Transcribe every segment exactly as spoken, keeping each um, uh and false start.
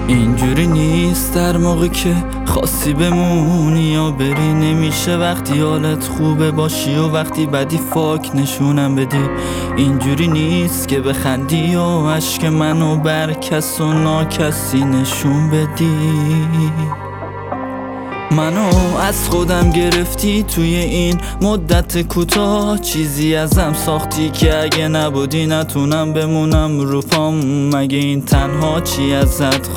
اینجوری نیست در موقع که خواستی بمونی یا بری، نمیشه وقتی حالت خوبه باشی و وقتی بدی فاک نشونم بدی. اینجوری نیست که بخندی و عشق منو بر کس و ناکسی نشون بدی. منو از خودم گرفتی توی این مدت کوتاه، چیزی ازم ساختی که اگه نبودی نتونم بمونم رو پام. مگه این تنها چی ازت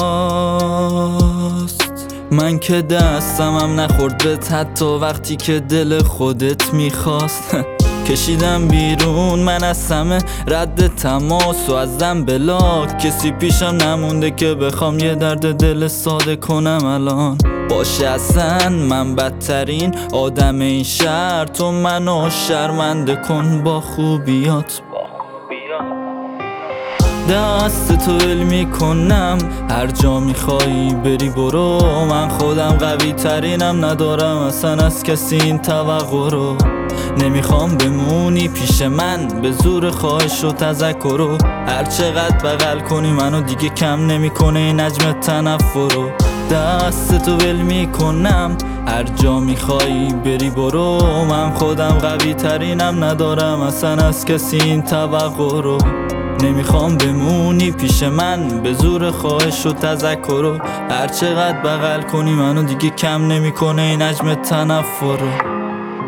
خواست؟ من که دستمم نخورد بهت حتی وقتی که دل خودت میخواست. کشیدم بیرون من از همه رد تماس و ازم بلاک، کسی پیشم نمونده که بخوام یه درد دل ساده کنم الان. باشه اصلا من بدترین آدم این شهر، تو منو شرمنده کن با خوبیات. دست تو ول میکنم هر جا میخوایی بری برو، من خودم قوی ترینم ندارم اصلا از کسی این توقع رو. نمیخوام بمونی پیش من به زور خواهش و تذکر رو، هر چقدر بغل کنی منو دیگه کم نمیکنه این نجم تنفر رو. دست تو ول میکنم هر جا میخوایی بری برو، من خودم قوی ترینم ندارم اصلا از کسی این توقع رو. نمیخوام بمونی پیش من به زور خواهش و تذکر رو، هر چقدر بغل کنی منو دیگه کم نمیکنه این نجم تنفر رو.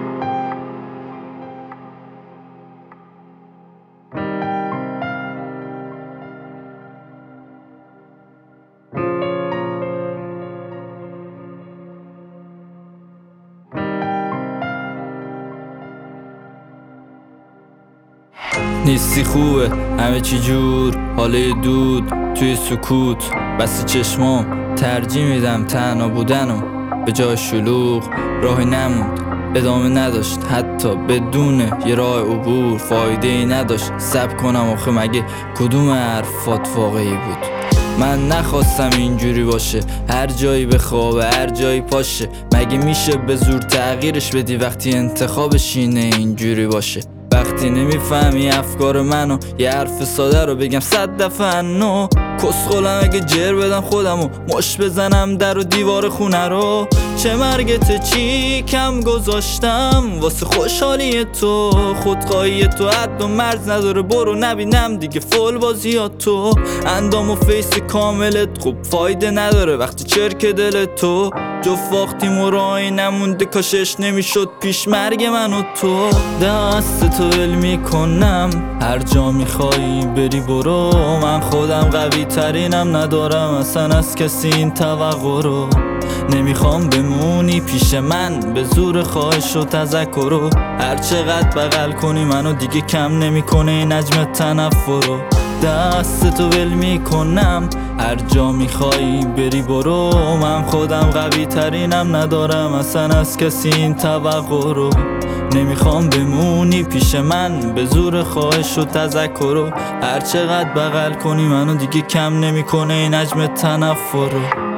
نیستی خوبه همه چی جور، حاله دود توی سکوت، بس چشمام ترجیح میدم تنها بودنو به جای شلوغ. راهی نموند ادامه نداشت حتی بدون یه راه عبور، فایده ای نداشت صبر کنم آخه مگه کدوم حرفات واقعی بود؟ من نخواستم اینجوری باشه، هر جایی بخوابه هر جایی پاشه، مگه میشه به زور تغییرش بدی وقتی انتخابش اینه اینجوری باشه؟ وقتی نمیفهمی افکار منو یه حرف ساده رو بگم صد دفعه نو، کسخولم اگه جر بدم خودمو مش بزنم در و دیوار خونه رو. چه مرگت چی کم گذاشتم واسه خوشحالی تو، خودخواهی تو حد و مرز نداره، برو نبینم دیگه فول بازیات تو. اندام و فیس کاملت خوب فایده نداره وقتی چرک دل تو، جفت وقتیم و راهی نمونده کاشش نمیشد پیش مرگ من و تو. دست تو ول میکنم هر جا میخوایی بری برو، من خودم قوی ترینم ندارم اصلا از کسی این توقع رو. نمیخوام بمونی پیش من به زور خواهش و تذکر رو، هر چقدر بغل کنی منو دیگه کم نمیکنه این نجم تنفر رو. دست تو ول میکنم هر جا میخوایی بری برو، من خودم قوی ترینم ندارم اصلا از کسی این توقع رو. نمیخوام بمونی پیش من به زور خواهش و تذکر رو، هر چقدر بغل کنی منو دیگه کم نمیکنه این نجم تنفر رو.